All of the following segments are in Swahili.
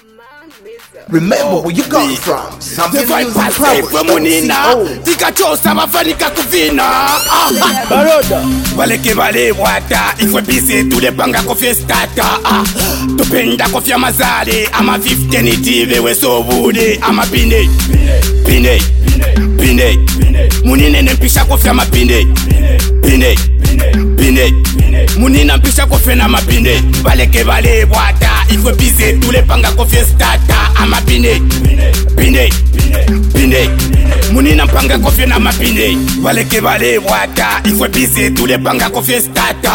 Remember where you come from. Something music travels. Tikachosa mafanika kuvina Baroda Waleke vale wata Ifwe bise tule panga kofye stata Tupenda kofya mazale Ama 50 nitive we so bude Ama pinde Pinde Pinde Munine nempisha kofya mapinde Pinde Pinde Munina mpisha kofye na mapinde Waleke vale wata Ifwe bise tule panga kofye stata Ama pinde Pinde Pinde Munina mpanga kofye na mapinde Waleke vale wata Ifwe bise tule panga kofye stata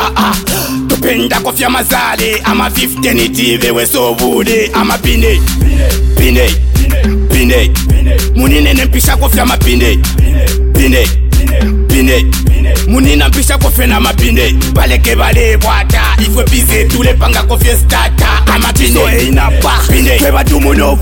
Tupenda kofye mazale Ama 50 nitive we so bude Ama pinde Pinde Pinde Munine nempisha kofye mapinde Pinde Pinde Munina mpisha kofye na mapinde Waleke vale wata Ifwe bise tule panga kofye stata Ama pinde Pinde Kweba dumu no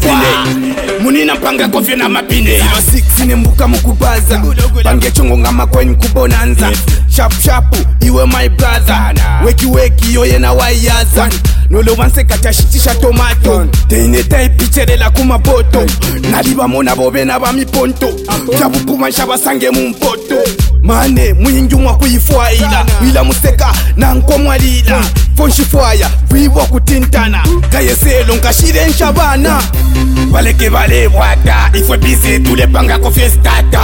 Munina mpanga kofye na mapinde 06 nembuka mukubaza Pange chongo ngama kwenye kubonanza Sharp sharp iwe my brother Weki weki yoye na wayaza Nolo wanse katashitisha tomato Teine tai pichere la kumaboto Naliba mona bobe na ba miponto Jabu kumansha basange mumpoto Mane mwingi mwa kuifua ila museka na nkomwa lila Fonshi fwaya vivo kutintana Kayeselo nkashire nshabana Waleke vale wata Ifwe bise tule panga kofye stata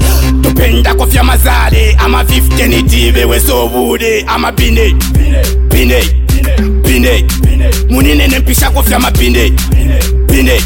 Tupenda kofya mazale Ama 50 nitive we so bude Ama pinde Pinde Pinde Munine nempisha kofya mapinde Pinde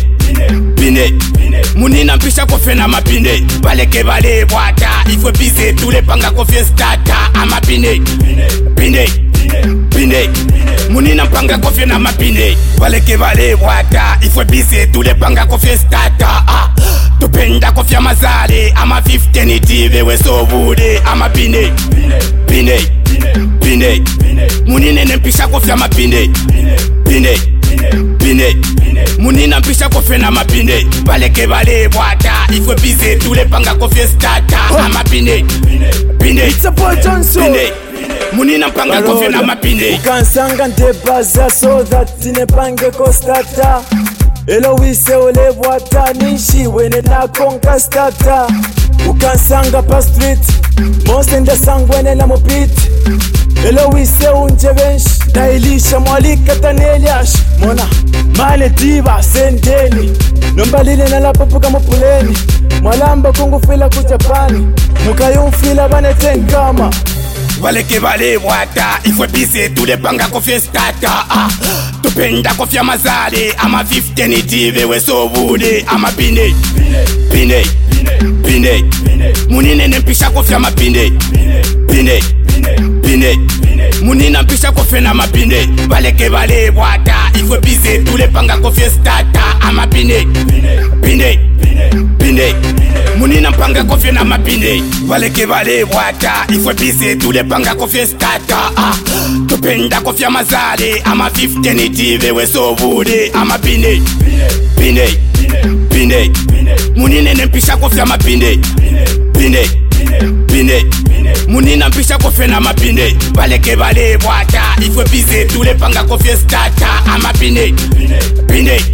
Pinde Munina mpisha kofye na mapinde Waleke vale wata Ifwe bise tule panga kofye stata Ama pinde Pinde Pinde Munina mpanga kofye na mapinde Waleke vale wata Ifwe bise tule panga kofye stata Tupenda kofya mazale Ama 50 nitive we so bude Ama pinde Pinde Pinde Munine nempisha kofya mapinde Pinde Pinde Munina mpisha kofye na mapinde Waleke vale wata Ifwe bise tule panga kofye stata Ama pinde Pinde It's a boy Johnson Pinde Munina mpanga kofye na mapinde Ukansanga ndebaza so that zinepange ko stata Elo wise ole bwata nishiwe nena konka stata Ukansanga pa street Mose nde sangwene na mopit Elo wise unje benshi Dailisha mwalika taneliash Mona mane diva sendeni Nombalile na lapapuka mopuleni Mwalamba kungufila ku Japani Mukayumfila bane tenkama Waleke vale wata Ifwe bise tule panga kofye stata Tupenda kofya mazale Ama 50 nitive we so bude Ama pinde Pinde Pinde Munine nempisha kofya mapinde Pinde Pinde Munina mpisha kofye na mapinde Waleke vale wata Ifwe bise tule panga kofye stata Ama pinde Pinde Pinde Munina mpanga kofye na mapinde Waleke vale wata Ifwe bise tule panga kofye stata Tupenda kofya mazale Ama 50 nitive we so bude Ama pinde Pinde Pinde Munine nempisha kofya mapinde Pinde Pinde Munina mpisha kofye na mapinde Waleke vale wata Ifwe bise tule panga kofye stata Ama pinde Pinde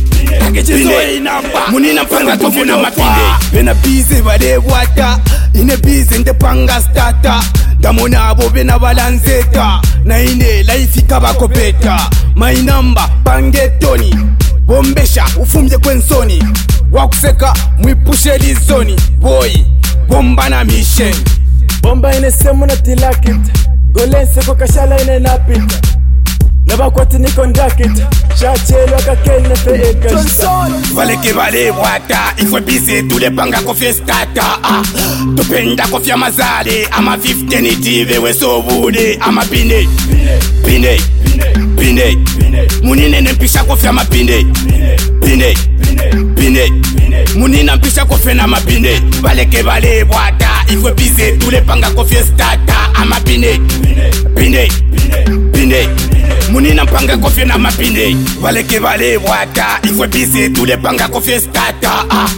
Pinde Munina mpanga kofye na mapinde Bena bize vale wata Ine bize nde panga stata Damona abo bena balanzeta Na ine laifi kabakopeta My number pange toni Bombesha ufumye kwensoni Wakuseka mwipushe lizoni Boy bomba na mission Bomba ine semu na tilakit Golense ko kashala ine napita Nabakwati niko ndakita Shachelo kakene fe ekashita Waleke vale wata Ifwe bise tule panga kofye stata Tupenda kofya mazale Ama 50 nitive we so bude Ama pinde Pinde Pinde Munine nempisha kofya mapinde Pinde Pinde Munina mpisha kofye na mapinde Waleke vale wata Ifwe bise tule panga kofye stata Ama pinde Pinde Pinde Munina mpanga kofye na mapinde Waleke vale wata Ifwe bise tule panga kofye stata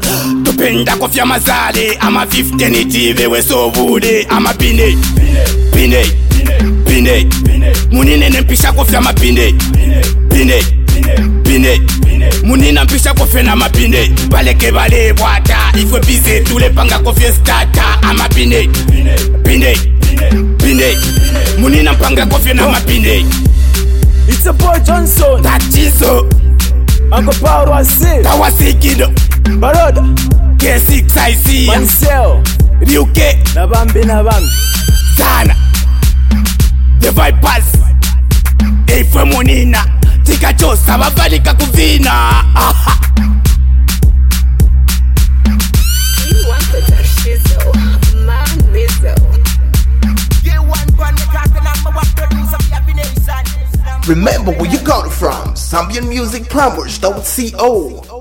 Tupenda kofya mazale Ama 50 nitive we so bude Ama pinde Pinde Pinde Munine nempisha kofya mapinde Pinde Pinde munina mpisha kofe na mapine baleke bale bwata ifwe bize tulepanga kofe stata amapine pine munina mpanga kofe na mapine. It's a boy Johnson, Tatizo Uncle Power Wasi, Kawasikido Baroda, K6 IC Mansell, Ryuke Nabambi Sana The Vipers ifwe munina tikachosa bavalika kuvina. Remember where you got it from. ZambianMusicPromos.co.